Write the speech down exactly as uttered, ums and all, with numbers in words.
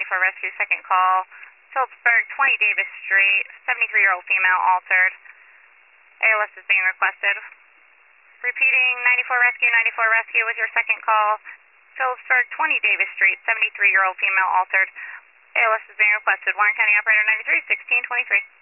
ninety-four Rescue, second call. Phillipsburg, twenty Davis Street, seventy-three-year-old female altered. A L S is being requested. Repeating, ninety-four Rescue, ninety-four Rescue with your second call. Phillipsburg, twenty Davis Street, seventy-three-year-old female altered. A L S is being requested. Warren County Operator ninety-three, sixteen twenty-three.